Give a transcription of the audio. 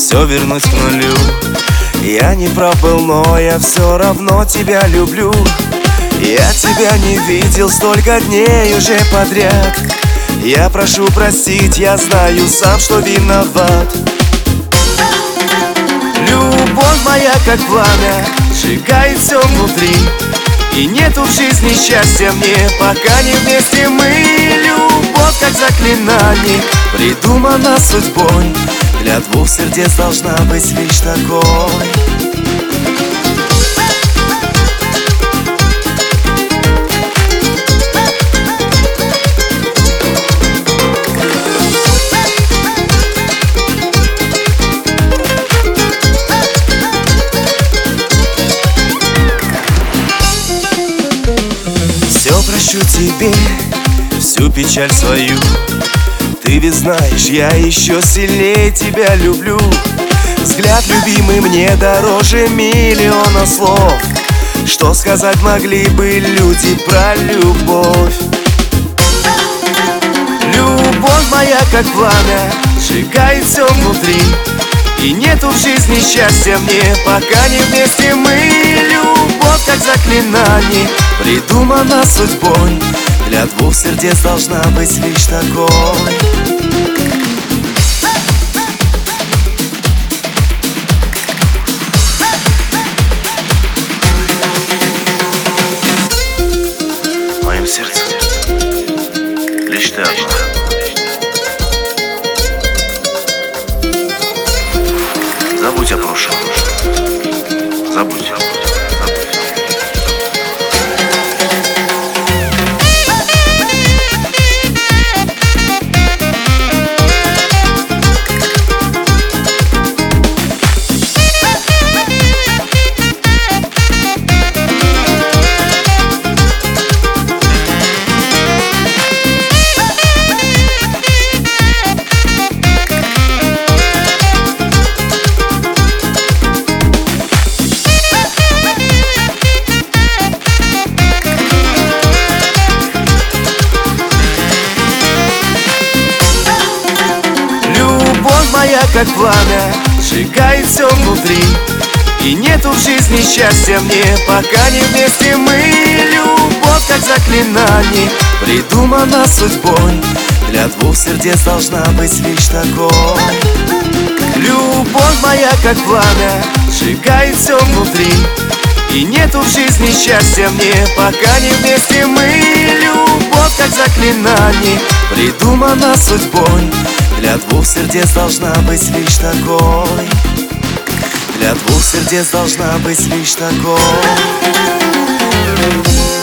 все вернуть к нулю. Я не прав был, но я все равно тебя люблю. Я тебя не видел столько дней уже подряд. Я прошу простить, я знаю сам, что виноват. Любовь моя, как пламя, сжигает все внутри. И нету в жизни счастья мне, пока не вместе мы. Любовь, как заклинание, придумана судьбой. Для двух сердец должна быть лишь такой. Все прощу тебе, всю печаль свою. Ты ведь знаешь, я еще сильнее тебя люблю. Взгляд любимый мне дороже миллиона слов. Что сказать могли бы люди про любовь? Любовь моя, как пламя, сжигает все внутри. И нету в жизни счастья мне, пока не вместе мы. Любовь, как заклинание, придумана судьбой. Для двух сердец должна быть лишь такой. В моем сердце лишь ты одна. Забудь о прошлом. Забудь. Моя, как пламя, сжигает все внутри. И нету в жизни счастья мне, пока не вместе мы. Любовь, как заклинание, придумана судьбой. Для двух сердец должна быть лишь такой. Любовь моя, как пламя, сжигает все внутри. И нету в жизни счастья мне, пока не вместе мы. Любовь, как заклинание, придумана судьбой. Для двух сердец должна быть лишь такой. Для двух сердец должна быть лишь такой.